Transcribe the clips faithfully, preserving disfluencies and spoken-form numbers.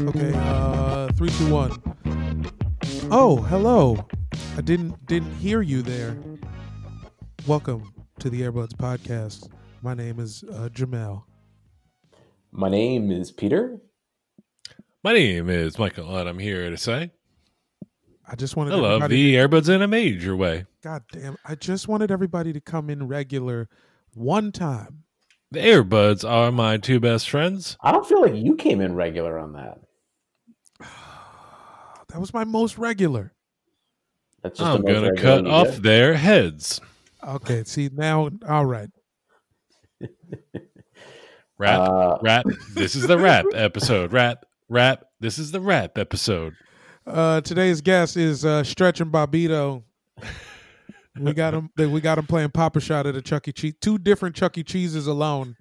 Okay, uh, three, two, one. Oh, hello. I didn't didn't hear you there. Welcome to the Airbuds Podcast. My name is uh, Jamel. My name is Peter. My name is Michael, and I'm here to say I just wanted I love everybody the to, Airbuds in a major way. God damn! I just wanted everybody to come in regular one time. The Airbuds are my two best friends. I don't feel like you came in regular on that. That was my most regular. That's just I'm the most gonna regular cut you off get. their heads. Okay, see now, all right. Rap, Uh, rap. This is the rap episode. Rap, rap. This is the rap episode. Uh, today's guest is uh, Stretch and Bobbito. We got him. We got him playing Papa Shot at a Chuck E. Cheese. Two different Chuck E. Cheeses alone.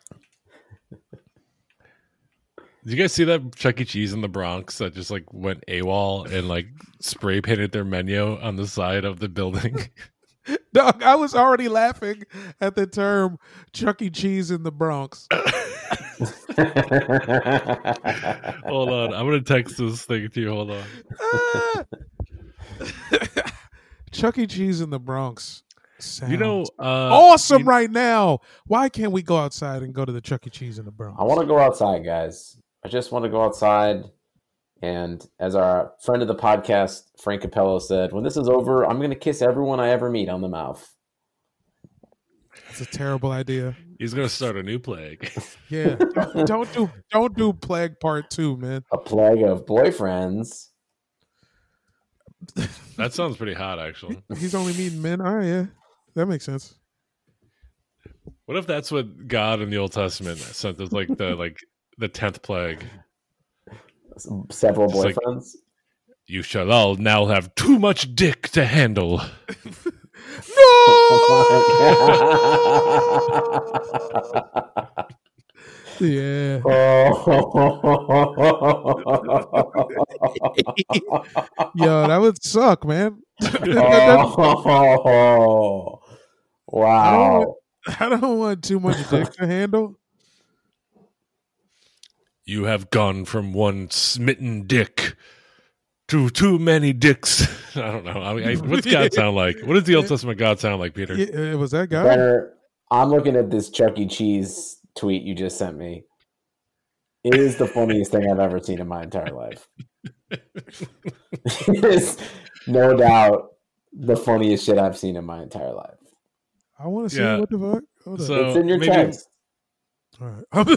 Did you guys see that Chuck E. Cheese in the Bronx that just like went AWOL and like spray painted their menu on the side of the building? Dog, I was already laughing at the term Chuck E. Cheese in the Bronx. Hold on, I'm gonna text this thing to you. Hold on. Ah! Chuck E. Cheese in the Bronx. You know, sounds uh, awesome you- right now. Why can't we go outside and go to the Chuck E. Cheese in the Bronx? I want to go outside, guys. I just want to go outside. And as our friend of the podcast, Frank Capello, said, when this is over, I'm going to kiss everyone I ever meet on the mouth. It's a terrible idea. He's gonna start a new plague. Yeah, don't, don't do don't do Plague Part Two, man. A plague of boyfriends. That sounds pretty hot, actually. He's only meeting men. All right, yeah, that makes sense. What if that's what God in the Old Testament sent as like the like the tenth plague? Several It's like- boyfriends. You shall all now have too much dick to handle. Yeah. Yo, that would suck, man. Oh, wow. I don't want too much dick to handle. You have gone from one smitten dick to too many dicks. I don't know. I mean, I, what's God sound like? What does the Old Testament God sound like, Peter? Yeah, was that guy? Benner, I'm looking at this Chuck E. Cheese tweet you just sent me. It is the funniest thing I've ever seen in my entire life. It is no doubt the funniest shit I've seen in my entire life. I want to see Yeah. what the fuck. Hold So- It's in your maybe- text. All right.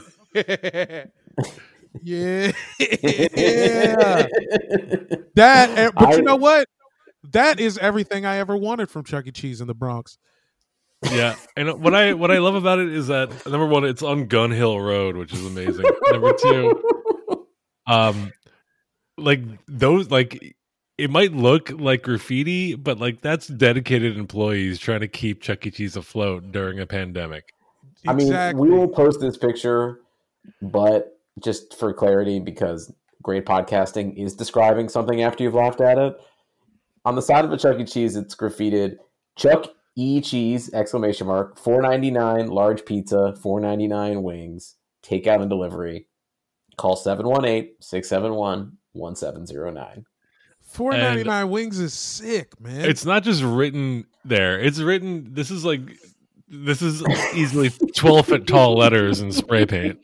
yeah. yeah. That, eh, but I- you know what? That is everything I ever wanted from Chuck E. Cheese in the Bronx. Yeah, and what I what I love about it is that number one, it's on Gun Hill Road, which is amazing. Number two, um, like those like it might look like graffiti, but like that's dedicated employees trying to keep Chuck E. Cheese afloat during a pandemic. I mean, Exactly. we will post this picture, but just for clarity, because great podcasting is describing something after you've laughed at it. On the side of a Chuck E. Cheese, it's graffitied Chuck E. Cheese, exclamation mark, four ninety-nine, large pizza, four ninety-nine wings, takeout and delivery. Call seven one eight, six seven one, one seven zero nine. Four ninety nine wings is sick, man. It's not just written there; it's written. This is like this is easily twelve foot tall letters in spray paint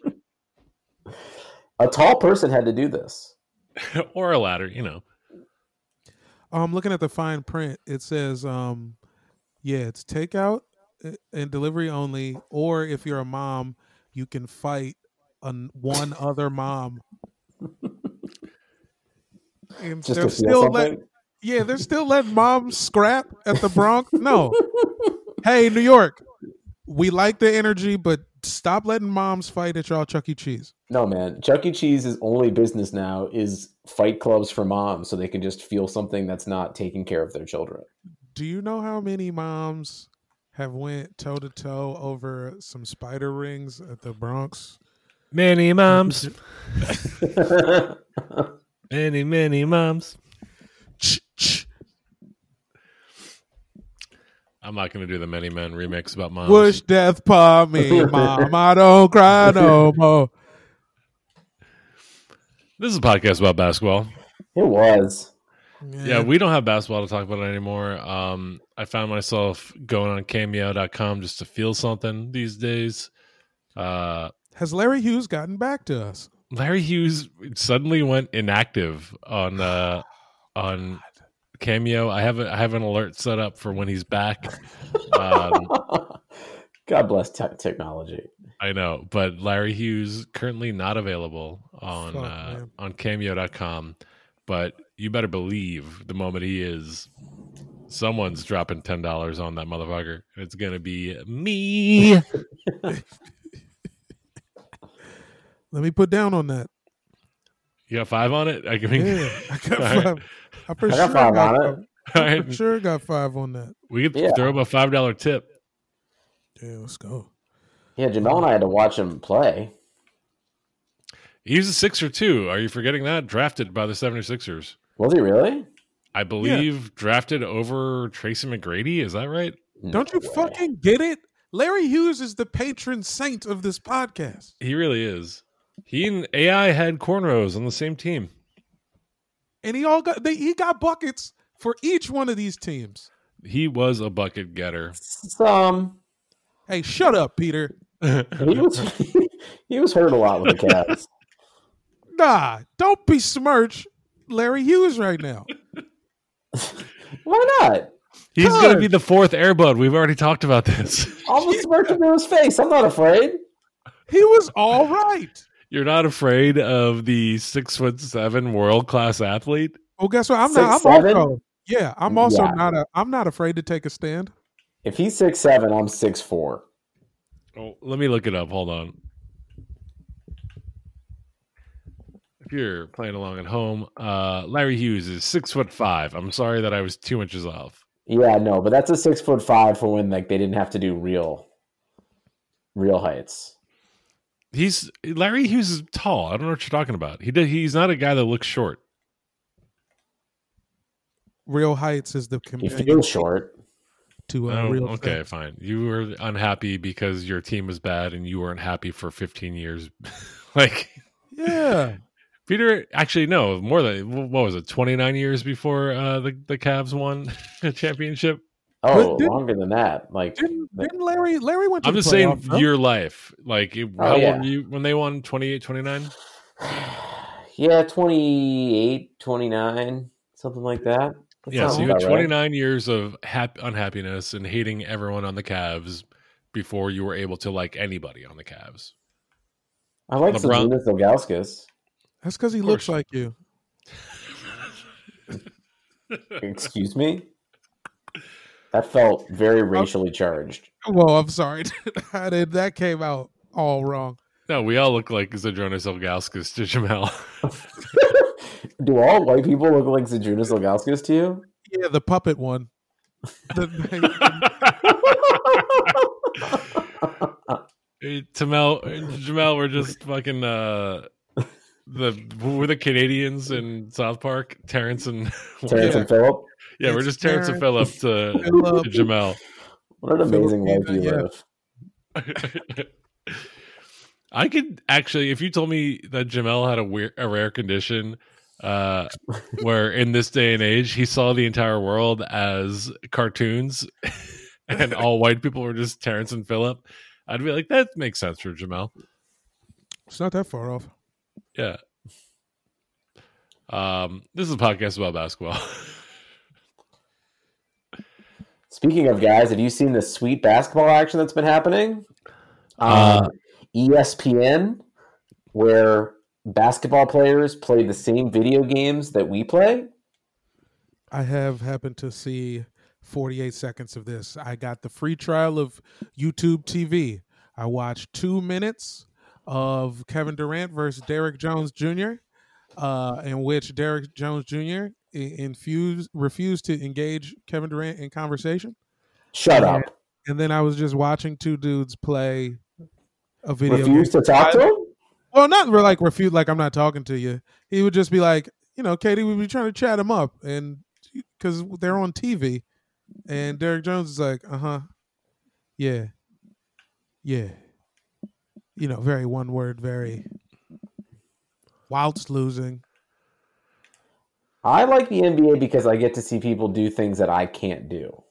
A tall person had to do this. or a ladder, you know. um looking at the fine print. It says, um, yeah, it's takeout uh, and delivery only, or if you're a mom, you can fight an, one other mom. And Just they're to feel still something. let, yeah, they're still letting moms scrap at the Bronx. No, hey, New York, we like the energy, but stop letting moms fight at y'all Chuck E. Cheese. No, man. Chuck E. Cheese's only business now is fight clubs for moms so they can just feel something that's not taking care of their children. Do you know how many moms have went toe to toe over some spider rings at the Bronx? Many moms, many many moms. I'm not going to do the Many Men remix about moms. Wish death upon me, mom. I don't cry no more. This is a podcast about basketball. It was. Yeah. Yeah, we don't have basketball to talk about anymore. Um, I found myself going on cameo dot com just to feel something these days. Uh, Has Larry Hughes gotten back to us? Larry Hughes suddenly went inactive on uh, on Cameo. I have a, I have an alert set up for when he's back. Um, God bless te- technology. I know, but Larry Hughes currently not available on Fuck, uh, man. on cameo dot com. But you better believe the moment he is, someone's dropping ten dollars on that motherfucker. It's gonna be me. Let me put down on that. You got five on it? I can. Yeah, I got All right. five. I for I sure got five got on five. it. All I right. for sure got five on that. We could Yeah. throw him a five dollar tip. Yeah, let's go. Yeah, Jamel and I had to watch him play. He's a Sixer too. Are you forgetting that? Drafted by the 76ers. Was he really? I believe drafted over Tracy McGrady. Is that right? Don't you No way. fucking get it? Larry Hughes is the patron saint of this podcast. He really is. He and A I had cornrows on the same team. And he all got they, he got buckets for each one of these teams. He was a bucket getter. Some. Hey, shut up, Peter. He was he was hurt a lot with the Cavs. Nah, don't besmirch Larry Hughes right now. Why not? He's going to Cuz. be the fourth Airbud. We've already talked about this. Almost smirked him in his face. I'm not afraid. He was all right. You're not afraid of the six foot seven world class athlete? Well, guess what? I'm Six, not. I'm seven? also. Yeah, I'm also Yeah. not. A, I'm not afraid to take a stand. If he's six seven, I'm six four. Oh, let me look it up. Hold on. If you're playing along at home, uh, Larry Hughes is six foot five. I'm sorry that I was two inches off. Yeah, no, but that's a six foot five for when like they didn't have to do real, real heights. He's Larry Hughes is tall. I don't know what you're talking about. He did. He's not a guy that looks short. Real Heights is the He companion feels short. to uh, Oh, Real. okay, Thing. fine. You were unhappy because your team was bad, and you weren't happy for fifteen years. Like Yeah. Peter, actually, no, more than what was it? twenty-nine years before uh, the the Cavs won a championship. Oh, didn't- longer than that. Like, Didn't, like didn't Larry? Larry went to I'm the just saying playoffs, no? your life. Like, it, Oh, how yeah. old were you when they won twenty-eight, twenty-nine? yeah, twenty-eight, twenty-nine, something like that. That Yeah, sounds so you had about right. twenty-nine years of hap- unhappiness and hating everyone on the Cavs before you were able to like anybody on the Cavs. I like LeBron- Zydrunas Ilgauskas. That's because he Of looks course. like you. Excuse me? That felt very racially charged. Well, I'm sorry. How did that came out all wrong? No, we all look like Zydrunas Ilgauskas to Jamel. Do all white people look like Zydrunas Ilgauskas to you? Yeah, the puppet one. The- Hey, Jamel, Jamel, we're just fucking uh, the we're the Canadians in South Park, Terrence and Terrence Yeah. and Phillip? yeah, we're It's just Terrence and Phillip to, Phillip. to Jamel. What an amazing life you Filipina, live. I could actually, if you told me that Jamel had a, weir- a rare condition, uh, where in this day and age he saw the entire world as cartoons, and all white people were just Terrence and Phillip, I'd be like, that makes sense for Jamel. It's not that far off. Yeah. Um, this is a podcast about basketball. Speaking of guys, have you seen the sweet basketball action that's been happening? Uh, on E S P N, where basketball players play the same video games that we play. I have happened to see forty-eight seconds of this. I got the free trial of YouTube T V. I watched two minutes of Kevin Durant versus Derrick Jones Junior, uh, in which Derrick Jones Junior I- infused, refused to engage Kevin Durant in conversation. Shut Yeah. up. And then I was just watching two dudes play a video Refuse game. to talk to him? Well, not re- like refute, like I'm not talking to you. He would just be like, you know, Katie would be trying to chat him up, and because they're on T V, and Derrick Jones is like, uh huh, yeah, yeah, you know, very one word, very. whilst losing. I like the N B A because I get to see people do things that I can't do.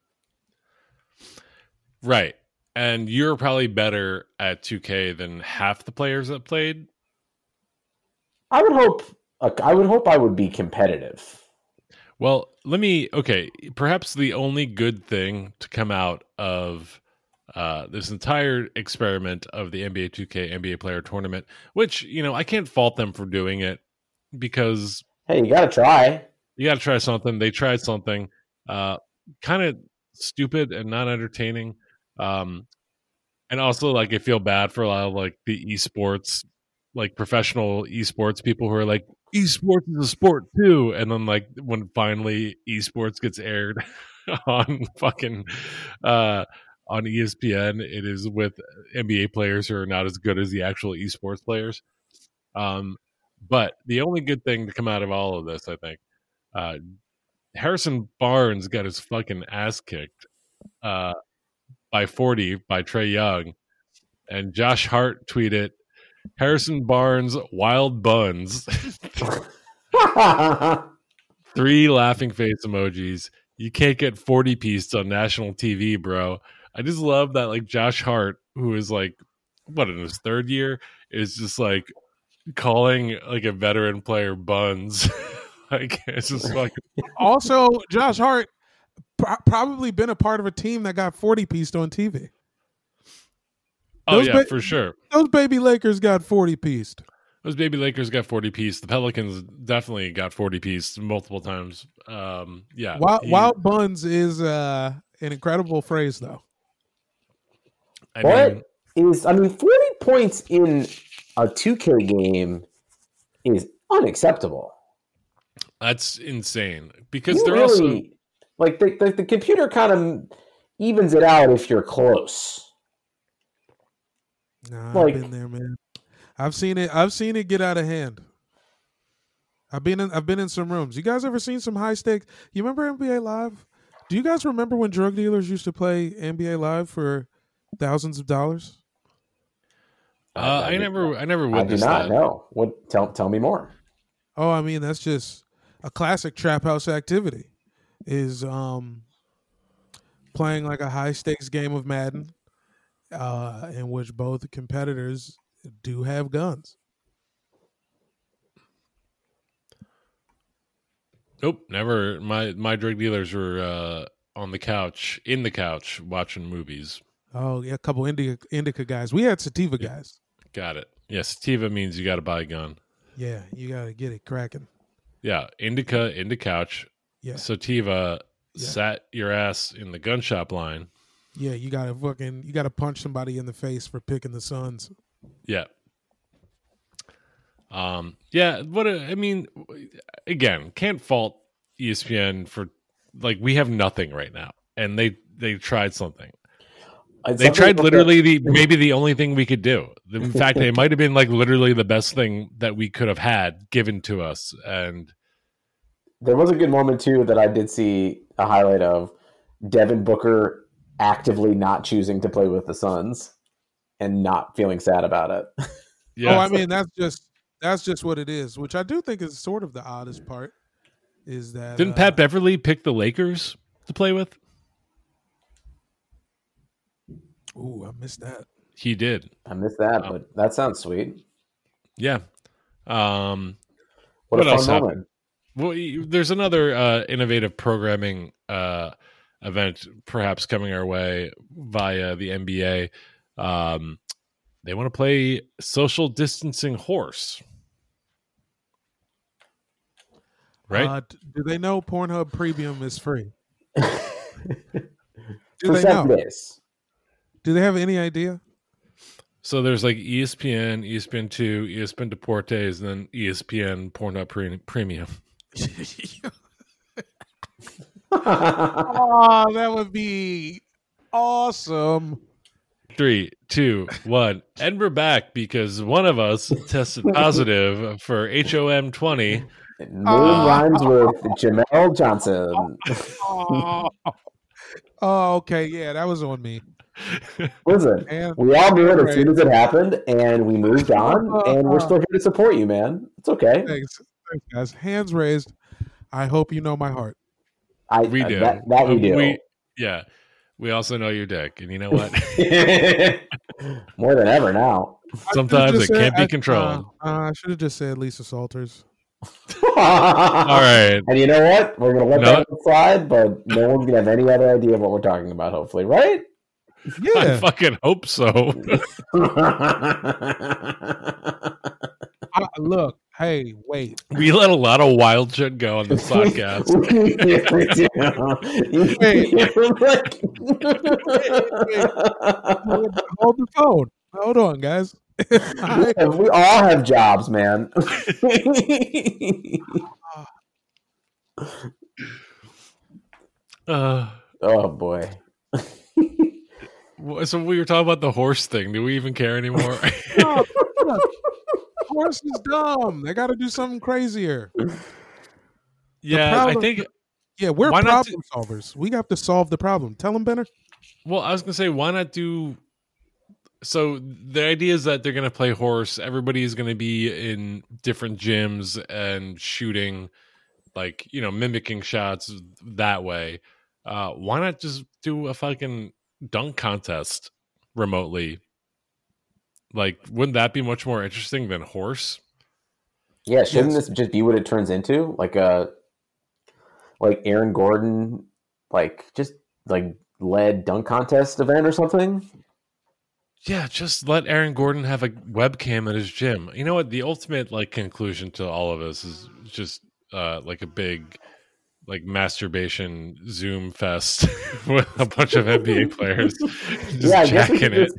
Right. And you're probably better at two K than half the players that played. I would hope I would hope I would be competitive. Well, let me okay, perhaps the only good thing to come out of uh, this entire experiment of the N B A two K N B A player tournament, which, you know, I can't fault them for doing it because hey, you got to try. You got to try something. They tried something uh, kind of stupid and not entertaining. Um, and also, like, I feel bad for a lot of, like, the esports, like, professional esports people who are like, esports is a sport, too. And then, like, when finally esports gets aired on fucking uh, on E S P N, it is with N B A players who are not as good as the actual esports players. Um, but the only good thing to come out of all of this, I think, uh, Harrison Barnes got his fucking ass kicked uh, by forty by Trae Young, and Josh Hart tweeted, "Harrison Barnes wild buns." Three laughing face emojis. You can't get forty pieced on national T V, bro. I just love that, like, Josh Hart, who is like, what, in his third year, is just like calling like a veteran player buns. Like, it's just like. Also, Josh Hart pro- probably been a part of a team that got forty pieced on T V. Oh, Those yeah, ba- for sure. Those baby Lakers got forty pieced. Those baby Lakers got forty pieced. The Pelicans definitely got forty pieced multiple times. Um, yeah. Wild, he, wild buns is uh, an incredible phrase, though. I what mean, is, I mean, forty points in a two K game is unacceptable. That's insane because You they're really, also. like, the, the, the computer kind of evens it out if you're close. Nah, Like- I've been there, man. I've seen it. I've seen it get out of hand. I've been in. I've been in some rooms. You guys ever seen some high stakes? You remember N B A Live? Do you guys remember when drug dealers used to play N B A Live for thousands of dollars? Uh, I never, I never I do witnessed not that. know. What? Tell tell me more. Oh, I mean, that's just a classic trap house activity. Is um playing like a high stakes game of Madden, uh, in which both competitors do have guns. Nope, never. My my drug dealers were uh, on the couch, in the couch, watching movies. Oh yeah, a couple indica indica guys. We had sativa Yeah. guys. Got it. Yes, sativa means you got to buy a gun. Yeah, you gotta get it cracking. Yeah, indica in the couch. Yeah, Sativa Yeah. sat your ass in the gun shop line. yeah, you gotta fucking you gotta punch somebody in the face for picking the Suns. Yeah. Um. Yeah. What a, I mean, again, can't fault E S P N for, like, we have nothing right now, and they they tried something. It's They something tried about literally the- the maybe the only thing we could do. In fact, it might have been like literally the best thing that we could have had given to us. And There was a good moment too that I did see a highlight of Devin Booker actively not choosing to play with the Suns and not feeling sad about it. yeah, Oh, I mean that's just that's just what it is, which I do think is sort of the oddest part. Is that didn't uh, Pat Beverly pick the Lakers to play with? Ooh, I missed that. He did. I missed that, Oh. but that sounds sweet. Yeah. Um. What, What a else fun happened? moment. Well, y- there's another uh, innovative programming uh, event perhaps coming our way via the N B A. Um, they want to play social distancing horse, right? Uh, d- do they know Pornhub Premium is free? Do For they seven know? days. Do they have any idea? So there's like E S P N, E S P N two, E S P N Deportes, and then E S P N Pornhub Pre- Premium. Oh, that would be awesome. Three, two, one, and we're back because one of us tested positive for H O M twenty. Name Oh. rhymes with Jamel Johnson. Oh. Oh, okay, yeah, that was on me. Listen, And- we all knew it as right. soon as it happened, and we moved on, and we're still here to support you, man. It's okay. Thanks, thanks, guys. Hands raised. I hope you know my heart. I We do. That, that we Um, do. We, yeah. We also know your dick, and you know what? More than ever now. Sometimes it Said- can't be I- controlled. Uh, uh, I should have just said Lisa Salters. All right. And you know what? We're going to let No. that slide, but no one's going to have any other idea of what we're talking about, hopefully, right? I Yeah. fucking hope so. Uh, look, hey, wait. We let a lot of wild shit go on this podcast. Hold the phone. Hold on, guys. I- We all have jobs, man. Uh, Oh, boy. so we were talking about the horse thing. Do we even care anymore? No, look, horse is dumb. They got to do something crazier. yeah, problem- I think. Yeah, we're Why not problem solvers. We have to solve the problem. Tell them, Benner. Well, I was gonna say, why not do? So the idea is that they're gonna play horse. Everybody's gonna be in different gyms and shooting, like you know, mimicking shots that way. Uh, why not just do a fucking dunk contest remotely? Like, wouldn't that be much more interesting than horse? Yeah, shouldn't Yes. this just be what it turns into? Like a like Aaron Gordon, like just like led dunk contest event or something? Yeah, just let Aaron Gordon have a webcam at his gym. You know what? The ultimate like conclusion to all of this is just uh, like a big like masturbation Zoom fest with a bunch of N B A players just Yeah, I guess we jacking could it.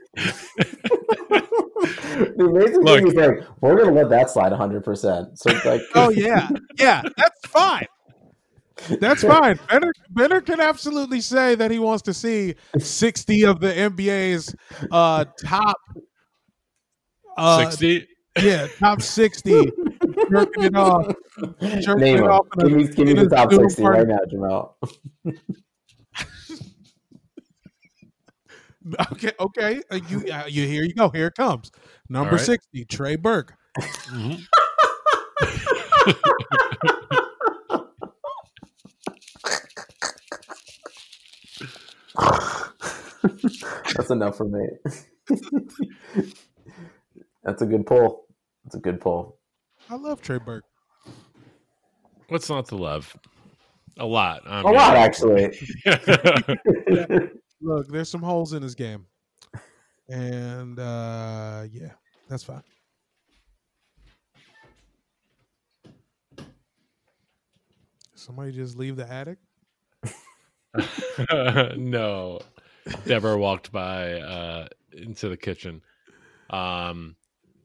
The amazing Look. thing is like we're gonna let that slide one hundred percent. So it's like, Oh yeah, yeah, that's fine. That's fine. Benner, Benner can absolutely say that he wants to see sixty of the N B A's uh, top uh, Sixty. Yeah, top sixty. Jerking it off. Jerking name it them. off in a- Give me, give me in the a top Zoom sixty party. right now, Jamal. Okay, okay. Uh, you, uh, you here you go. Here it comes. Number All right. sixty, Trey Burke. Mhm. That's enough for me. That's a good pull. That's a good pull. I love Trey Burke. What's not to love? A lot. I A mean- lot, actually. Look, there's some holes in his game. And uh yeah, that's fine. Somebody just leave the attic? No. Deborah walked by uh, into the kitchen. Um,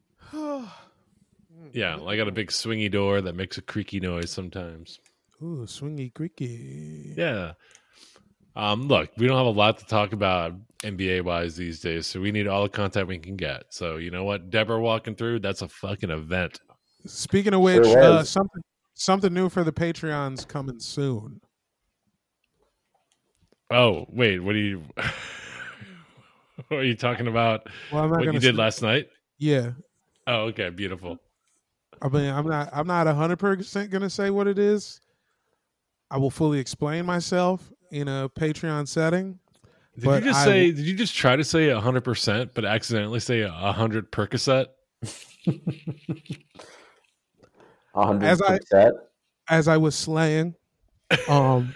yeah, I got a big swingy door that makes a creaky noise sometimes. Ooh, swingy creaky. Yeah. Um, look, we don't have a lot to talk about N B A wise these days, so we need all the content we can get. So you know what, Deborah walking through, that's a fucking event. Speaking of which, Sure uh, was. something something new for the Patreons coming soon. Oh, wait, what are you what are you talking about? Well, I'm not What gonna you did say- last night? Yeah. Oh, okay, beautiful. I mean, I'm not I'm not one hundred percent going to say what it is. I will fully explain myself in a Patreon setting. Did But you just I say? w- Did you just try to say a hundred percent, but accidentally say a hundred Percocet? A hundred As I- percent. As I was slaying, um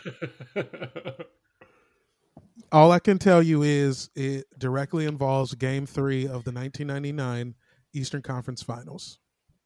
all I can tell you is it directly involves game three of the nineteen ninety-nine Eastern Conference Finals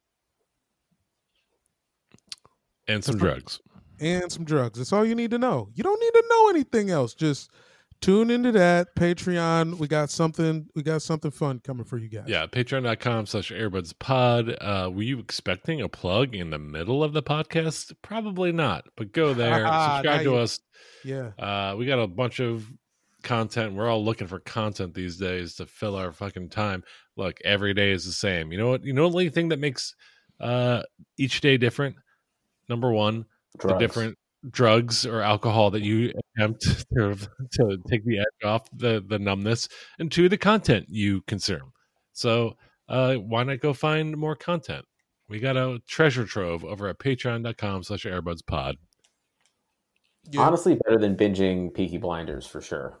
And some drugs. and some drugs. That's all you need to know. You don't need to know anything else. Just tune into that Patreon. We got something. We got something fun coming for you guys. Yeah, patreon.com slash airbuds pod. Uh, were you expecting a plug in the middle of the podcast? Probably not, but go there, subscribe Now to you- us. yeah. Uh, we got a bunch of content. We're all looking for content these days to fill our fucking time. Look, every day is the same. You know what? You know the only thing that makes uh, each day different? Number one, Drugs. the different drugs or alcohol that you attempt to, to take the edge off the, the numbness, and two, the content you consume. So uh, why not go find more content? We got a treasure trove over at patreon.com slash airbudspod. Yeah. Honestly, better than binging Peaky Blinders for sure.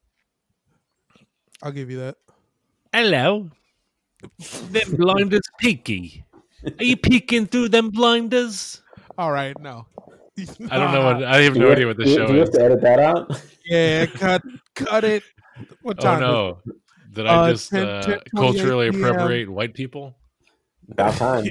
I'll give you that. Hello. Them blinders peeky. Are you peeking through them blinders? All right, no. I don't know what I have no you, idea what the do, show do you is. have to edit that out? Yeah, cut cut it. What time? Oh no. Did I Uh, just ten, uh, ten, culturally p m appropriate white people? About time.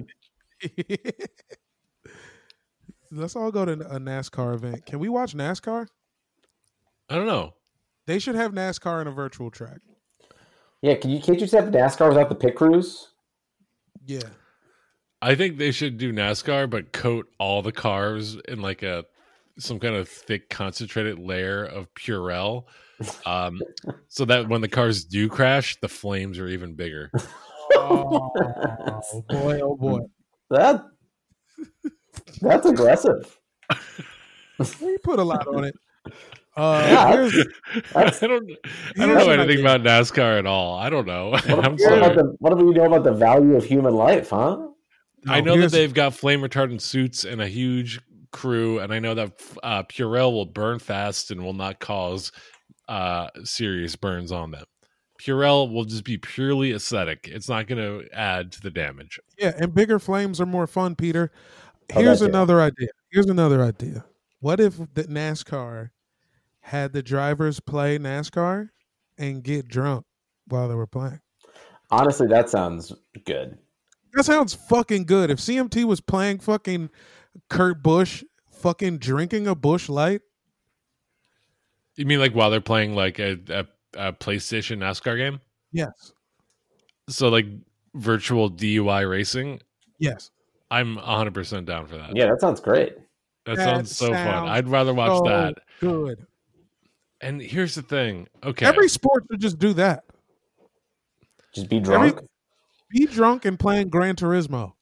Let's all go to a NASCAR event. Can we watch NASCAR? I don't know. They should have NASCAR in a virtual track. Yeah, can you can't you just have NASCAR without the pit crews? Yeah. I think they should do NASCAR, but coat all the cars in like a some kind of thick, concentrated layer of Purell, um, so that when the cars do crash, the flames are even bigger. Oh boy! Oh boy! That that's aggressive. We put a lot on it. Uh, Yeah, here's, That's, I don't. I don't here's know an anything idea. about NASCAR at all. I don't know. what, I'm do you know about sorry. the, what do you know about the value of human life, huh? I No, know that here's- they've got flame retardant suits and a huge crew, and I know that uh, Purell will burn fast and will not cause uh, serious burns on them. Purell will just be purely aesthetic. It's not going to add to the damage. Yeah, and bigger flames are more fun, Peter. Oh, Here's that's it. another idea. Here's another idea. What if the NASCAR had the drivers play NASCAR and get drunk while they were playing? Honestly, that sounds good. That sounds fucking good. If C M T was playing fucking Kurt Busch, fucking drinking a Busch Light, You mean like while they're playing like a, a, a PlayStation NASCAR game? yes, So like virtual D U I racing? yes. I'm one hundred percent down for that. Yeah, that sounds great. That, That sounds so fun. sounds I'd rather watch so that. good. And here's the thing. Okay. Every sport should just do that. Just be drunk. Every- Be drunk and playing Gran Turismo.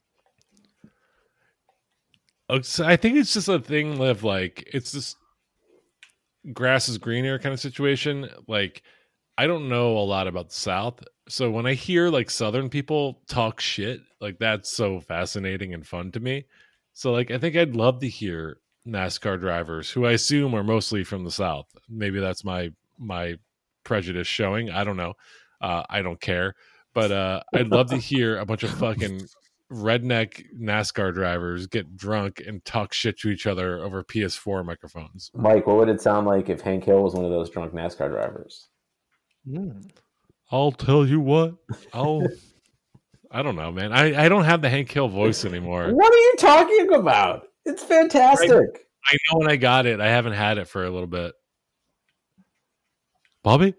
Oh, so I think it's just a thing of like it's this grass is greener kind of situation. Like I don't know a lot about the South, so when I hear like Southern people talk shit, like that's so fascinating and fun to me. So like I think I'd love to hear NASCAR drivers who I assume are mostly from the South. Maybe that's my my prejudice showing. I don't know. Uh, I don't care. But uh, I'd love to hear a bunch of fucking redneck NASCAR drivers get drunk and talk shit to each other over P S four microphones. Mike, what would it sound like if Hank Hill was one of those drunk NASCAR drivers? Mm. I'll tell you what. I'll. I don't know, man. I, I don't have the Hank Hill voice anymore. What are you talking about? It's fantastic. I know when I got it. I haven't had it for a little bit. Bobby?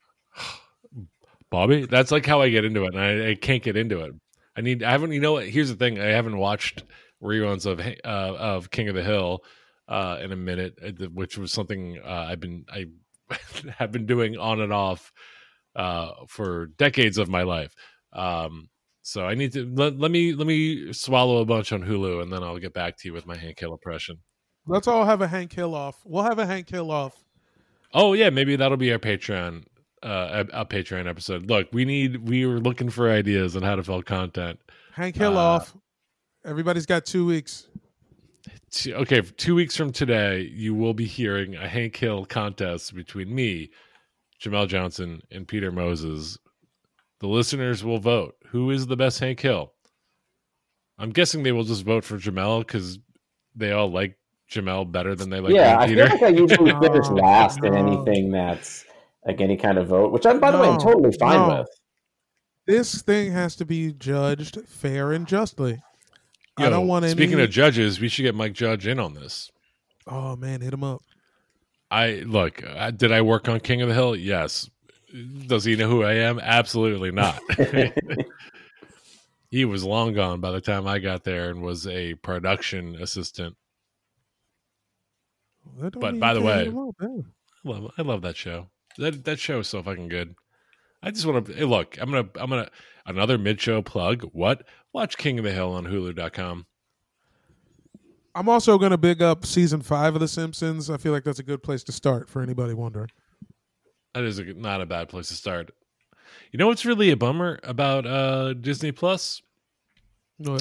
Bobby? That's like how I get into it, and I, I can't get into it. I need. I haven't. You know what? Here's the thing. I haven't watched reruns of uh, of King of the Hill uh, in a minute, which was something uh, I've been I have been doing on and off uh, for decades of my life. Um, so I need to let, let me let me swallow a bunch on Hulu, and then I'll get back to you with my Hank Hill impression. Let's all have a Hank Hill off. We'll have a Hank Hill off. Oh yeah, maybe that'll be our Patreon. Uh, a, a Patreon episode. Look, we need. We were looking for ideas on how to fill content. Hank Hill Uh, off. Everybody's got two weeks. T- Okay, two weeks from today, you will be hearing a Hank Hill contest between me, Jamel Johnson, and Peter Moses. The listeners will vote. Who is the best Hank Hill? I'm guessing they will just vote for Jamel because they all like Jamel better than they like yeah, me and I Peter. feel like I usually No, finish last in no. anything that's like any kind of vote, which I'm, by the way, I'm No, totally fine no. with. This thing has to be judged fair and justly. I Yo, don't want any. Speaking of judges, we should get Mike Judge in on this. Oh man, hit him up. I look. uh, Did I work on King of the Hill? Yes. Does he know who I am? Absolutely not. He was long gone by the time I got there and was a production assistant. That don't But mean by you the can't way- hit him up, man. I love, I love that show. That that show is so fucking good. I just want to hey, look. I'm gonna I'm gonna another mid show plug. What? Watch King of the Hill on Hulu dot com. I'm also going to big up season five of The Simpsons. I feel like that's a good place to start for anybody wondering. That is a, not a bad place to start. You know what's really a bummer about uh, Disney Plus? What?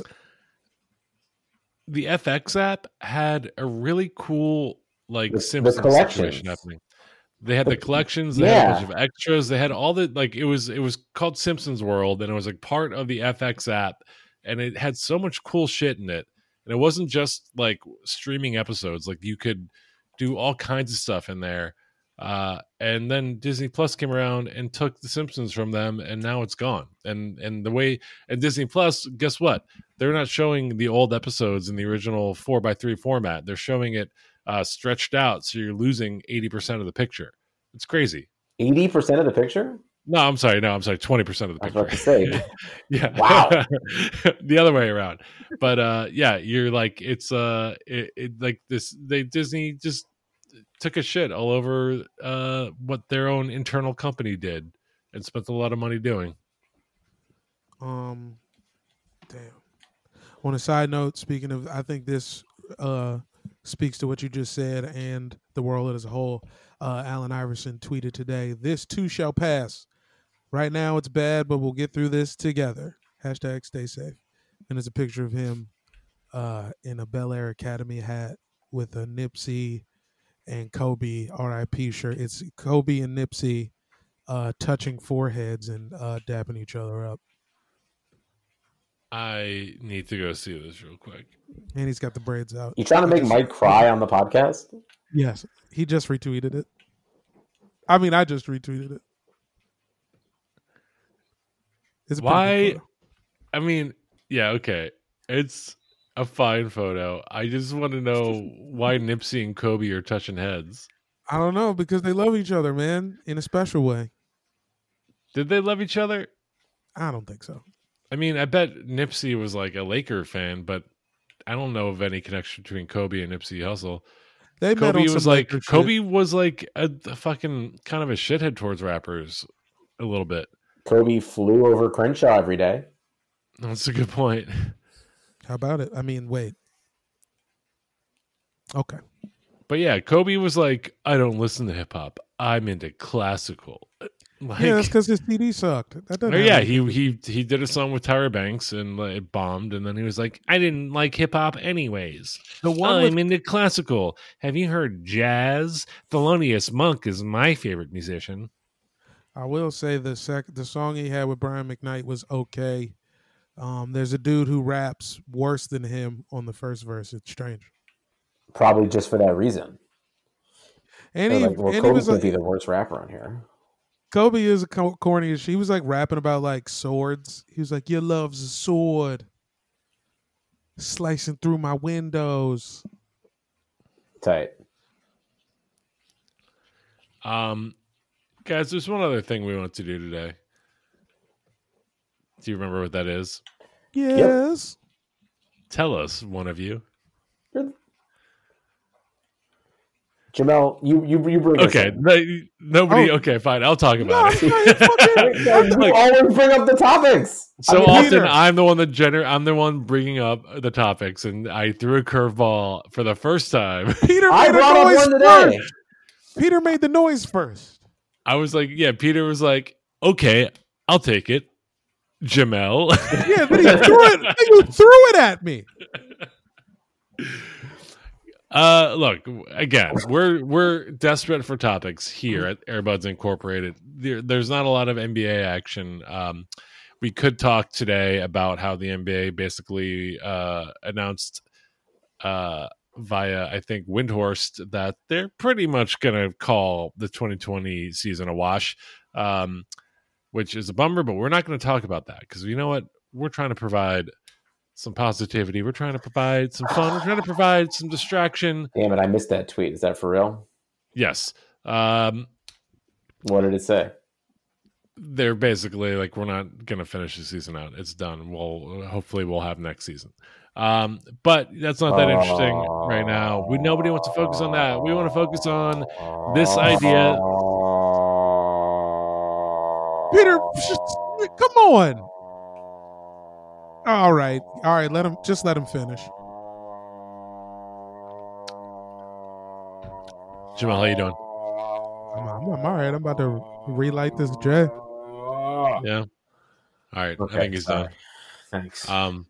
The F X app had a really cool like The- the Simpsons collections. situation happening. They had the, The- collections. They had a yeah. bunch of extras. They had all the like. It was it was called Simpsons World, and it was like part of the F X app, and it had so much cool shit in it. And it wasn't just like streaming episodes. Like you could do all kinds of stuff in there. Uh, and then Disney Plus came around and took the Simpsons from them, and now it's gone. And and the way and Disney Plus, guess what? They're not showing the old episodes in the original four by three format. They're showing it uh, stretched out, so you're losing eighty percent of the picture. It's crazy. eighty percent of the picture? No, I'm sorry. No, I'm sorry. twenty percent of the I was picture. about to say. Yeah. Wow. The other way around. But uh yeah, you're like it's uh it, it like this they Disney just took a shit all over uh what their own internal company did and spent a lot of money doing. Um, damn. On a side note, speaking of, I think this uh, speaks to what you just said and the world as a whole. Uh, Allen Iverson tweeted today, "This too shall pass. Right now it's bad, but we'll get through this together. Hashtag stay safe." And there's a picture of him uh, in a Bel Air Academy hat with a Nipsey and Kobe R I P shirt. It's Kobe and Nipsey uh, touching foreheads and uh, dapping each other up. I need to go see this real quick. And he's got the braids out. You trying to make Mike cry on the podcast? Yes, he just retweeted it. I mean, I just retweeted it. It's a pretty Why? good photo. I mean, yeah, okay. It's a fine photo. I just want to know why Nipsey and Kobe are touching heads. I don't know, because they love each other, man, in a special way. Did they love each other? I don't think so. I mean, I bet Nipsey was like a Laker fan, but I don't know of any connection between Kobe and Nipsey Hussle. They met Kobe on was some like Laker shit. Kobe was like a, a fucking kind of a shithead towards rappers a little bit. Kobe flew over Crenshaw every day. That's a good point. How about it? I mean, wait. Okay. But yeah, Kobe was like, I don't listen to hip hop. I'm into classical. Like, Yeah, that's because his C D sucked. That doesn't or have yeah, anything he to- he he did a song with Tyra Banks and like, it bombed, and then he was like, I didn't like hip hop anyways. the one I'm with, into classical. Have you heard jazz? Thelonious Monk is my favorite musician. I will say the sec the song he had with Brian McKnight was okay. Um, there's a dude who raps worse than him on the first verse. It's strange. Probably just for that reason. And They're he, like, well, and he Kobe was could like, be the worst rapper on here. Kobe is a co- corny as she was like rapping about like swords. He was like, "Your love's a sword, slicing through my windows." Tight. Um, guys, there's one other thing we want to do today. Do you remember what that is? Yes. Tell us, one of you. You're... Jamel, you you you bring Okay, us in. no, nobody. Oh. Okay, fine. I'll talk No, about it. no, you fucking- You Like- always bring up the topics. So I mean, often, Peter. I'm the one that gener- I'm the one bringing up the topics, and I threw a curveball for the first time. Peter I made a brought up noise one today. first. Peter made the noise first. I was like, "Yeah." Peter was like, "Okay, I'll take it." Jamel. Yeah, but he threw it. You threw it at me. Uh, look, again, we're we're desperate for topics here at Airbuds Incorporated. There, there's not a lot of N B A action. Um, we could talk today about how the N B A basically uh, announced uh, via, I think, Windhorst that they're pretty much going to call the twenty twenty season a wash, um, which is a bummer. But we're not going to talk about that because you know what? We're trying to provide some positivity. We're trying to provide some fun. We're trying to provide some distraction. Damn it, I missed that tweet. Is that for real? Yes. Um, What did it say? they're basically like, we're not going to finish the season out. It's done. We'll hopefully we'll have next season. Um, but that's not that interesting right now. We nobody wants to focus on that. We want to focus on this idea. Peter, just- come on. All right, all right. Let him just let him finish. Jamal, how you doing? I'm, I'm, I'm all right. I'm about to relight this jet. Yeah. All right. Okay, I think he's sorry. done. Thanks. Um.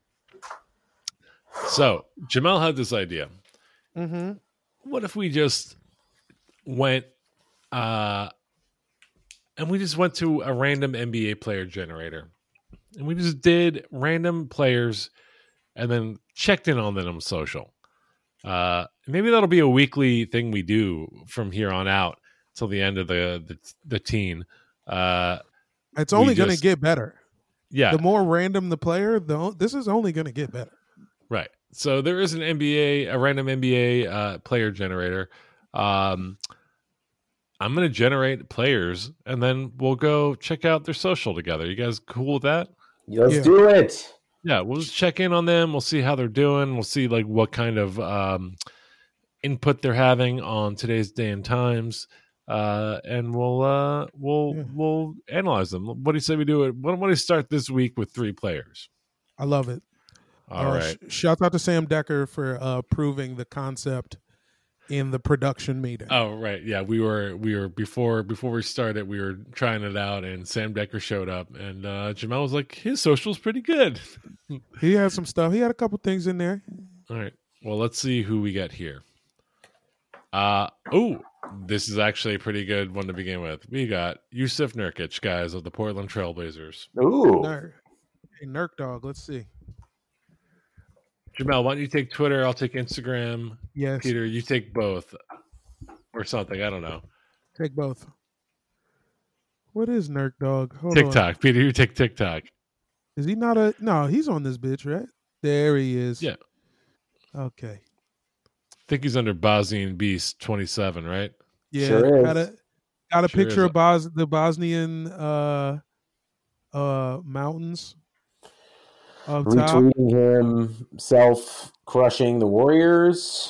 So Jamal had this idea. Mm-hmm. What if we just went, uh, and we just went to a random N B A player generator, and we just did random players, and then checked in on them on social. Uh, maybe that'll be a weekly thing we do from here on out till the end of the the, the teen. Uh, It's We only going to just- get better. yeah, The more random the player, the o- this is only going to get better. right. So there is an N B A, a random N B A uh, player generator. Um, I'm going to generate players, and then we'll go check out their social together. You guys cool with that? Let's Yeah. do it. Yeah, we'll just check in on them. We'll see how they're doing. We'll see like what kind of um, input they're having on today's day and times, uh, and we'll uh, we'll Yeah. we'll analyze them. What do you say we do it? Why don't we start this week with three players? I love it. All Uh, right. sh- shout out to Sam Decker for uh, proving the concept in the production meeting. Oh right, yeah. We were we were before before we started. We were trying it out, and Sam Decker showed up, and uh, Jamal was like, "His social's pretty good." He had some stuff. He had a couple things in there. All right. Well, let's see who we get here. Uh oh, this is actually a pretty good one to begin with. We got Yusuf Nurkic, guys, of the Portland Trailblazers. Ooh. Nerk. Hey, Nerk Dog. Let's see. Jamal, why don't you take Twitter? I'll take Instagram. Yes. Peter, you take both or something. I don't know. Take both. What is Nerk Dog? Hold on. TikTok. Peter, you take TikTok. Is he not a? No, he's on this bitch, right? There he is. Yeah. Okay. I think he's under Bosnian Beast twenty-seven, right? Yeah. Sure is. got a got a Sure picture is. of Bos the Bosnian uh uh mountains up top. Retweeting himself crushing the Warriors.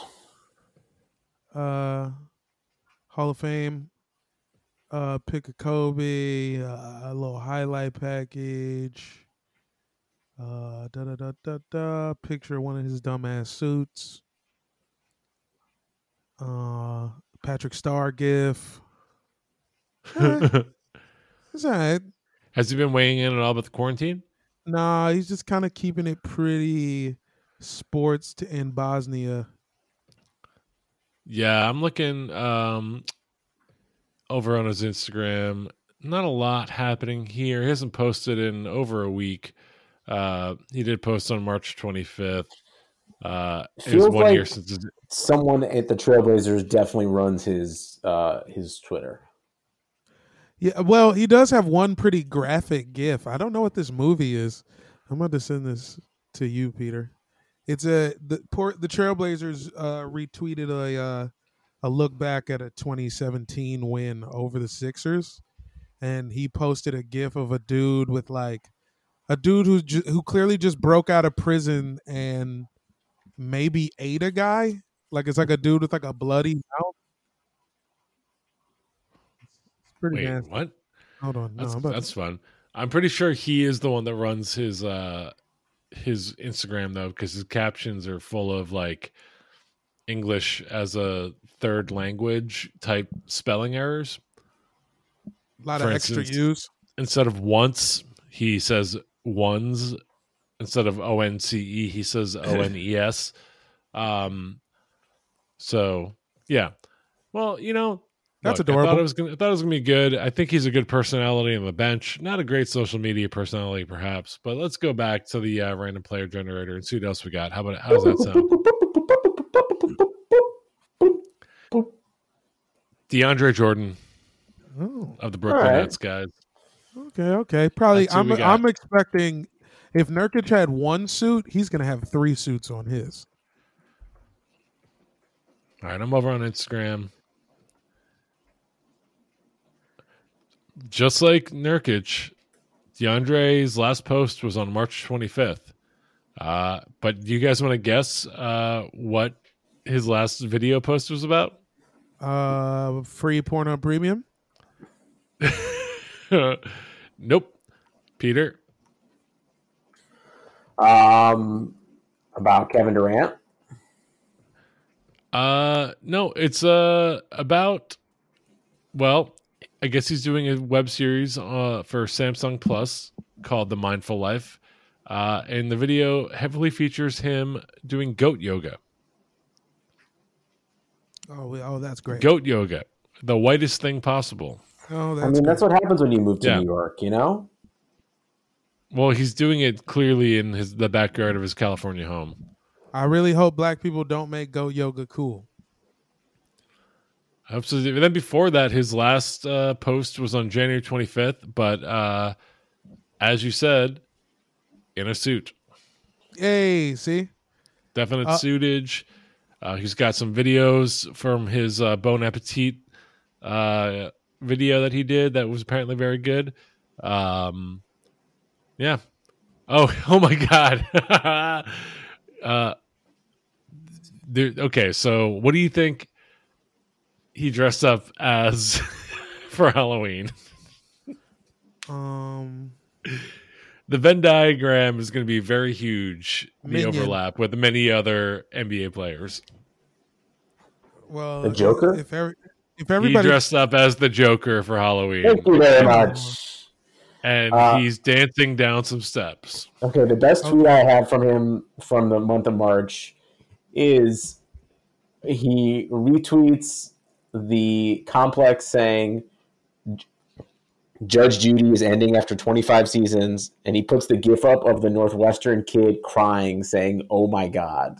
Uh, Hall of Fame. Uh, pick a Kobe. Uh, a little highlight package. Uh, da da da da da. Picture of one of his dumbass suits. Uh, Patrick Star gif. Eh, it's all right. Has he been weighing in at all about the quarantine? Nah, he's just kind of keeping it pretty sports to in Bosnia. Yeah, I'm looking um, over on his Instagram. Not a lot happening here. He hasn't posted in over a week. Uh, he did post on March twenty-fifth. Uh, it was Feels one like- year since his, Someone at the Trailblazers definitely runs his uh, his Twitter. Yeah, well, he does have one pretty graphic GIF. I don't know what this movie is. I'm about to send this to you, Peter. It's a the port the Trailblazers uh, retweeted a uh, a look back at a twenty seventeen win over the Sixers, and he posted a GIF of a dude with like a dude who ju- who clearly just broke out of prison and maybe ate a guy. Like it's like a dude with like a bloody mouth. It's pretty wait, nasty. what? Hold on, no, That's I'm about that's to, fun. I'm pretty sure he is the one that runs his uh his Instagram though, because his captions are full of like English as a third language type spelling errors. a lot for of extra instance- use. Instead of once, he says ones. Instead of O N C E, he says O N E S. Um, so yeah. Well, you know, That's look, I adorable. thought it was gonna, I thought it was gonna be good. I think he's a good personality on the bench. Not a great social media personality, perhaps. But let's go back to the uh, random player generator and see what else we got. How about how does that sound? DeAndre Jordan Oh, of the Brooklyn All right. Nets, guys. okay, okay. Probably, That's who I'm we got. I'm expecting if Nurkic had one suit, he's gonna have three suits on his. All right, I'm over on Instagram. Just like Nurkic, DeAndre's last post was on March twenty-fifth. Uh, but do you guys want to guess uh, what his last video post was about? Uh, free porn on premium. Nope. Peter? Um, about Kevin Durant. Uh, no, it's uh about. Well, I guess he's doing a web series uh for Samsung Plus called The Mindful Life, uh, and the video heavily features him doing goat yoga. Oh, oh, that's great. Goat yoga, the whitest thing possible. Oh, that's I mean, good. that's what happens when you move to Yeah. New York, you know? Well, he's doing it clearly in his the backyard of his California home. I really hope black people don't make goat yoga cool. I hope so. And then before that, his last uh, post was on January twenty-fifth, but uh, as you said, in a suit. Hey, see? Definite Uh, suitage. Uh, he's got some videos from his uh, Bon Appetit uh, video that he did that was apparently very good. Um, yeah. Oh, oh my God. uh, there, okay, so what do you think he dressed up as for Halloween? Um, The Venn diagram is going to be very huge, the Minion. overlap with many other N B A players. well, The Joker? If every, if He everybody, dressed up as the Joker for Halloween, Thank you very much. and Uh, he's dancing down some steps. Okay, the best tweet I had from him from the month of March is he retweets the complex saying Judge Judy is ending after twenty-five seasons, and he puts the gif up of the Northwestern kid crying, saying, "Oh my God."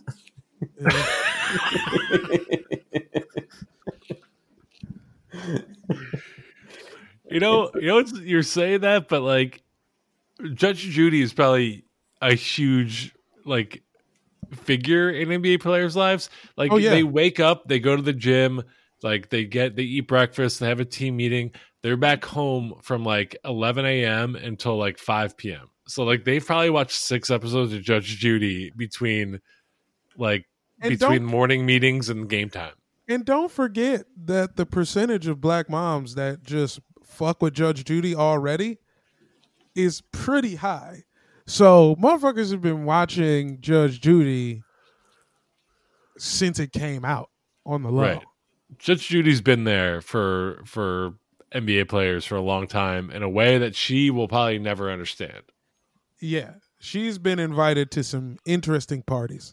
You know, you know, it's, you're saying that, but like, Judge Judy is probably a huge like figure in N B A players' lives. Like, Oh, yeah. they wake up, they go to the gym, like they get, they eat breakfast, they have a team meeting. They're back home from like eleven a.m. until like five p.m. So like they've probably watched six episodes of Judge Judy between like And between don't- morning meetings and game time. and don't forget that the percentage of black moms that just fuck with Judge Judy already is pretty high. So motherfuckers have been watching Judge Judy since it came out on the low. Right. Judge Judy's been there for for N B A players for a long time in a way that she will probably never understand. Yeah, she's been invited to some interesting parties.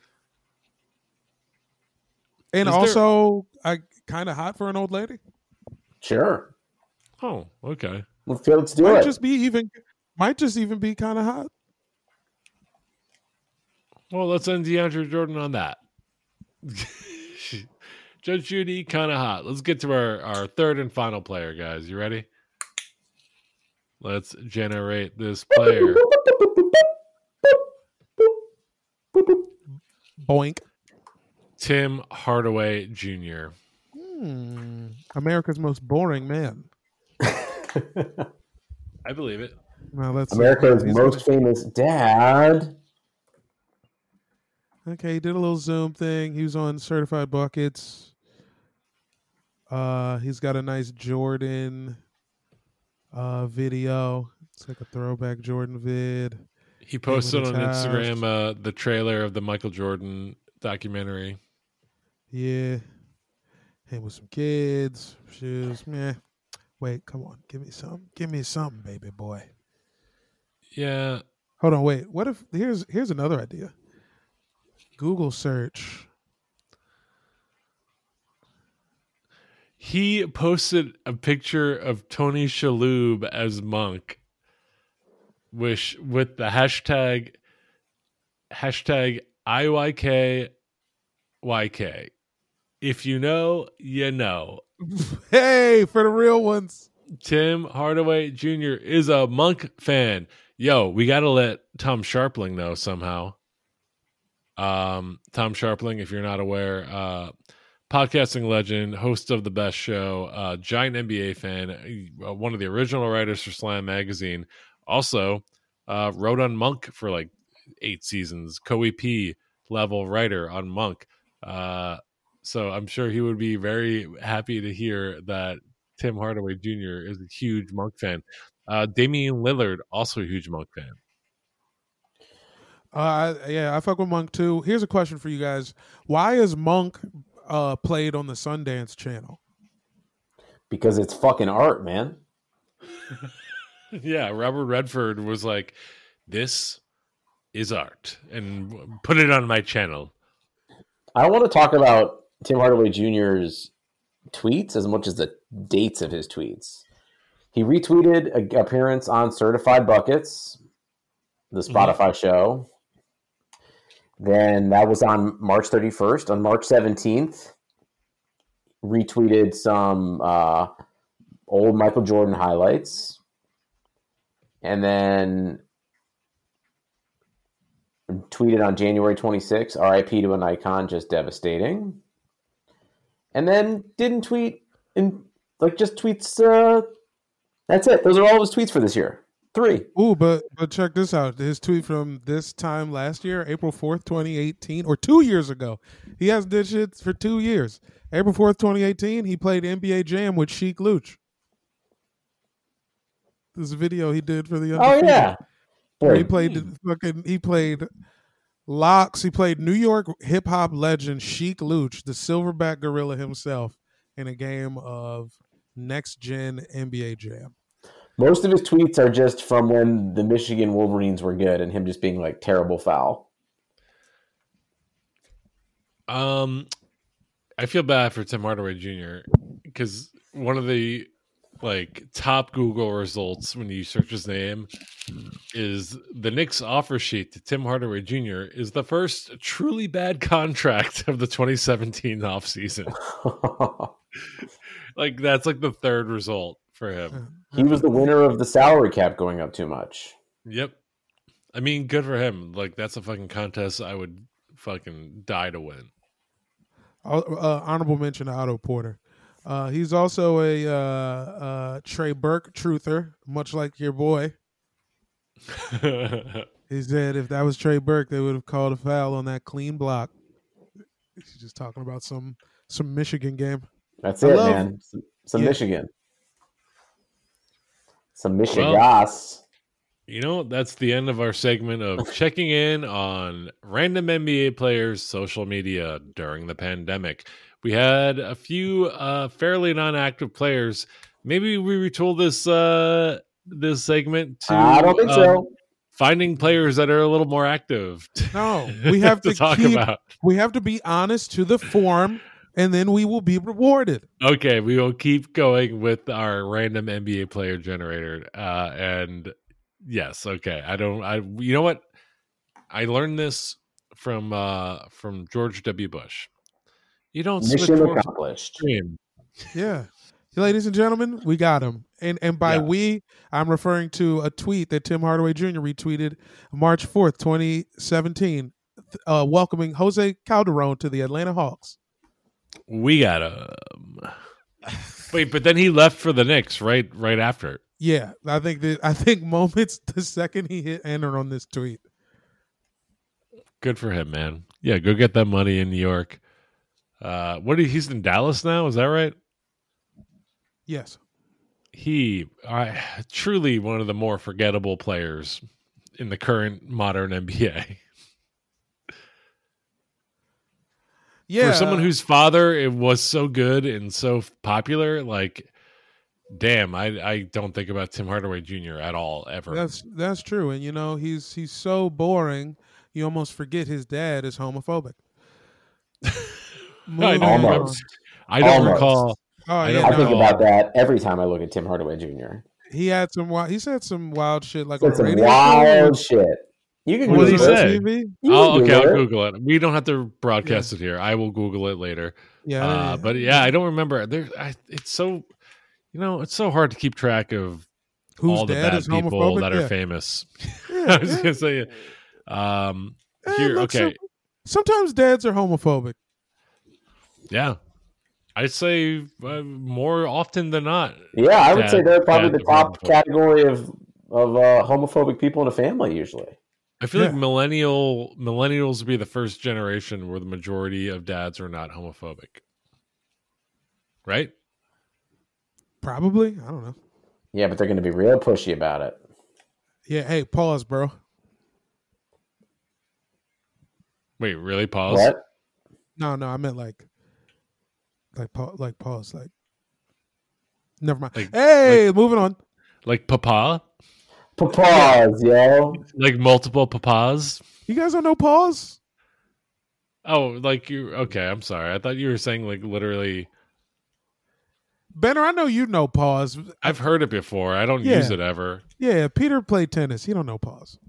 And Is there- also, I kind of hot for an old lady. Sure. Oh, okay. Let's, let's do Might it. just be even, might just even be kind of hot. Well, let's end DeAndre Jordan on that. Judge Judy, kind of hot. Let's get to our, our third and final player, guys. You ready? Let's generate this player. Boink. Tim Hardaway Junior Hmm. America's most boring man. I believe it. Well, let's see. America's He's most famous dad. Okay, he did a little Zoom thing. He was on Certified Buckets. Uh, he's got a nice Jordan uh video. It's like a throwback Jordan vid. He posted on attached. Instagram uh, the trailer of the Michael Jordan documentary. Yeah. Hang with some kids, shoes. Meh. Wait, come on. Give me some. Give me something, baby boy. Yeah. Hold on, wait. What if here's here's another idea. Google search. He posted a picture of Tony Shalhoub as Monk, which with the hashtag hashtag I Y K Y K. If you know, you know. Hey, for the real ones. Tim Hardaway Junior is a Monk fan. Yo, we got to let Tom Sharpling know somehow. Um, Tom Sharpling, if you're not aware, uh, podcasting legend, host of the best show, uh, giant N B A fan, uh, one of the original writers for Slam Magazine. Also, uh, wrote on Monk for like eight seasons, co-E P level writer on Monk. Uh, so I'm sure he would be very happy to hear that Tim Hardaway Junior is a huge Monk fan. Uh, Damian Lillard, also a huge Monk fan. Uh, I- yeah, I fuck with Monk too. Here's a question for you guys: why is Monk uh, played on the Sundance Channel? Because it's fucking art, man. Yeah, Robert Redford was like, "This is art," and put it on my channel. I don't want to talk about Tim Hardaway Junior's tweets as much as the dates of his tweets. He retweeted an appearance on Certified Buckets, the Spotify mm-hmm. show. Then that was on March thirty-first. On March seventeenth, retweeted some uh, old Michael Jordan highlights. And then tweeted on January twenty-sixth, R I P to an icon, just devastating. And then didn't tweet, in like just tweets. Uh, that's it. Those are all his tweets for this year. Three. Ooh, but but check this out. His tweet from this time last year, April fourth, twenty eighteen, or two years ago. He hasn't did shit for two years. April fourth, twenty eighteen, he played N B A Jam with Sheik Luch. This video he did for the Undefeated. Oh yeah. Where he played the fucking he played Locks, he played New York hip hop legend Sheik Luch, the silverback gorilla himself, in a game of next gen N B A Jam. Most of his tweets are just from when the Michigan Wolverines were good and him just being like terrible foul. Um, I feel bad for Tim Hardaway Junior because one of the like top Google results when you search his name is the Knicks offer sheet to Tim Hardaway Junior is the first truly bad contract of the twenty seventeen offseason. Like that's like the third result for him. He was the winner of the salary cap going up too much. Yep. I mean, good for him. Like that's a fucking contest I would fucking die to win. Uh, honorable mention to Otto Porter. Uh, he's also a uh, uh, Trey Burke truther, much like your boy. He said if that was Trey Burke, they would have called a foul on that clean block. He's just talking about some some Michigan game. That's I it, love, man. Some, some yeah. Michigan. Some Michigan. Well, you know, that's the end of our segment of checking in on random N B A players' social media during the pandemic. We had a few uh, fairly non-active players. Maybe we retool this uh, this segment to I don't think um, so. Finding players that are a little more active. No, we have to, to talk keep, about. We have to be honest to the form, and then we will be rewarded. Okay, we will keep going with our random N B A player generator. Uh, and yes, okay. I don't. I. You know what? I learned this from uh, from George W. Bush. You don't mission accomplished. Yeah, ladies and gentlemen, we got him. And and by yeah. we, I'm referring to a tweet that Tim Hardaway Junior retweeted March fourth, twenty seventeen, uh, welcoming Jose Calderon to the Atlanta Hawks. We got him. Wait, but then he left for the Knicks right right after. Yeah, I think that I think moments the second he hit enter on this tweet. Good for him, man. Yeah, go get that money in New York. Uh, what? He's in Dallas now. Is that right? Yes. He, I truly one of the more forgettable players in the current modern N B A. Yeah, for someone whose father it was so good and so popular, like, damn, I I don't think about Tim Hardaway Junior at all ever. That's that's true, and you know he's he's so boring, you almost forget his dad is homophobic. I don't Almost. I don't Almost. recall. Oh, I, yeah, don't I think recall. about that every time I look at Tim Hardaway Junior He had some wild. He said some wild shit like Said on some radio. wild shit. You can What did he Google it. say? T V? You Oh, can okay, I'll Google it. Google it. We don't have to broadcast it here. I will Google it later. Yeah, Uh, yeah. but yeah, I don't remember. There, I, it's so, you know, it's so hard to keep track of Whose all the dad bad is people homophobic? that Yeah. are famous. Yeah, I was yeah. gonna say, um, Eh, here, look, okay, some- sometimes dads are homophobic. yeah, I'd say uh, more often than not. Yeah, I would Dad- say they're probably dad the are top homophobic. category of of uh, homophobic people in a family usually. I feel like Yeah. millennial millennials would be the first generation where the majority of dads are not homophobic, right? Probably, I don't know. Yeah, but they're going to be real pushy about it. Yeah, hey, pause, bro. Wait, really? Pause. What? No, no, I meant like like pa- like pause, like never mind. Like- hey, moving on. Like papa, Papas, yo. like multiple papas. You guys don't know pause? Oh, like you? Okay, I'm sorry. I thought you were saying like literally. Benner, I know you know pause. I've heard it before. I don't Yeah. use it ever. Yeah, Peter played tennis. He don't know pause.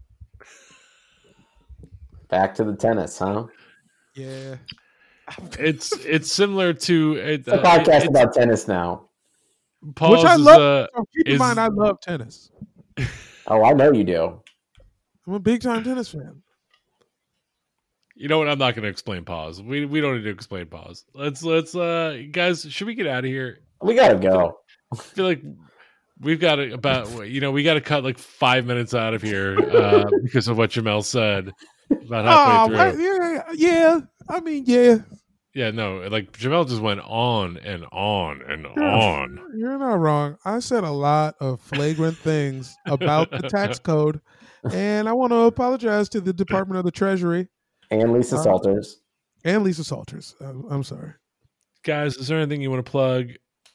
Back to the tennis, huh? Yeah. It's it's similar to it, It's a uh, podcast it's, about tennis now. pause Which I is, love. uh, So keep in is- mind, I love tennis. Oh, I know you do. I'm a big time tennis fan. You know what? I'm not going to explain pause. We we don't need to explain pause. Let's let's uh guys. Should we get out of here? We gotta go. I feel like we've got to about you know we got to cut like five minutes out of here uh, because of what Jamel said about halfway Oh, through. yeah, yeah. I mean, yeah. Yeah, no, like Jamel just went on and on and Yeah. on. You're not wrong. I said a lot of flagrant things about the tax code, and I want to apologize to the Department of the Treasury And Lisa Uh, Salters. and Lisa Salters. Uh, I'm sorry. Guys, is there anything you want to plug?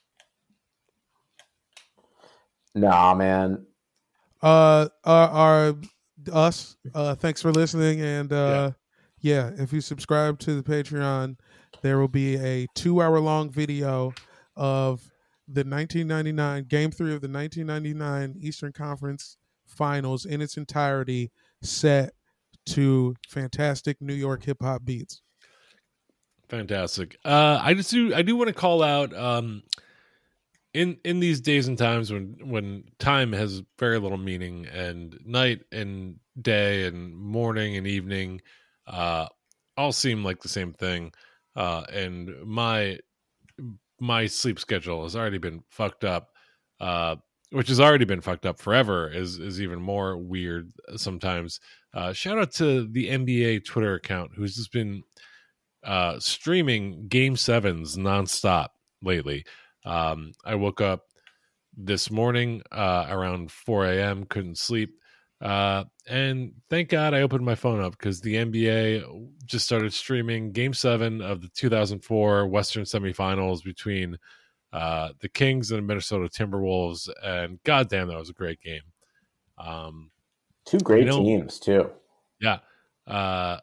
Nah, man. Uh, our, our us. Uh, thanks for listening, and uh, yeah. if you subscribe to the Patreon, there will be a two-hour-long video of the nineteen ninety-nine Game Three of the nineteen ninety-nine Eastern Conference Finals in its entirety, set to fantastic New York hip hop beats. Fantastic. Uh, I just do. I do want to call out. Um, in in these days and times when when time has very little meaning, and night and day and morning and evening, uh, all seem like the same thing. Uh, and my my sleep schedule has already been fucked up. Uh, which has already been fucked up forever, is is even more weird sometimes. Uh, shout out to the N B A Twitter account, who's just been uh, streaming Game Sevens nonstop lately. Um, I woke up this morning uh, around four a.m., couldn't sleep, uh, and thank God I opened my phone up because the N B A just started streaming Game Seven of the two thousand four Western Semifinals between uh, the Kings and the Minnesota Timberwolves, and goddamn, that was a great game. Um, Two great you know- teams, too. yeah. Uh,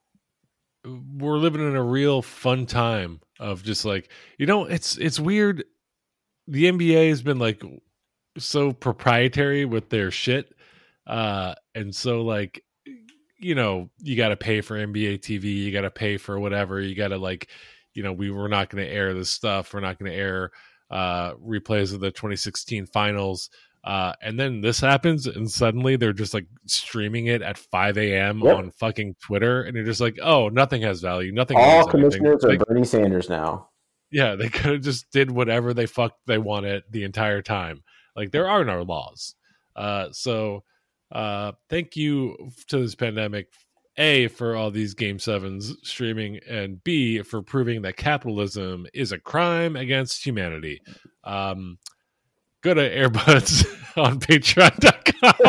we're living in a real fun time of just like, you know, it's it's weird. The N B A has been like so proprietary with their shit. Uh, and so like, you know, you got to pay for N B A T V, you got to pay for whatever, you got to like, you know, we were not going to air this stuff. We're not going to air uh, replays of the twenty sixteen finals. Uh, and then this happens, and suddenly they're just like streaming it at five a.m. Yep. on fucking Twitter, and you're just like, oh, nothing has value. Nothing. All means anything. commissioners are Like, Bernie Sanders now. yeah, they could have just did whatever they fucked they wanted the entire time. Like there are no laws. Uh, so uh, thank you to this pandemic, A, for all these Game Sevens streaming, and B, for proving that capitalism is a crime against humanity. Um, go to Airbuds on patreon dot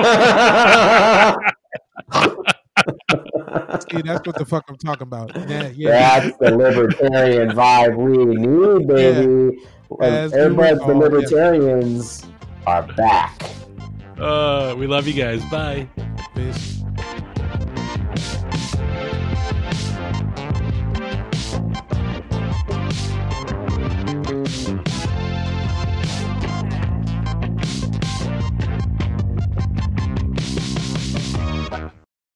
com. See, that's what the fuck I'm talking about. Yeah, yeah. That's the libertarian vibe we need, baby. As you Everybody, the recall, yeah. libertarians are back. Uh, we love you guys. Bye. Peace.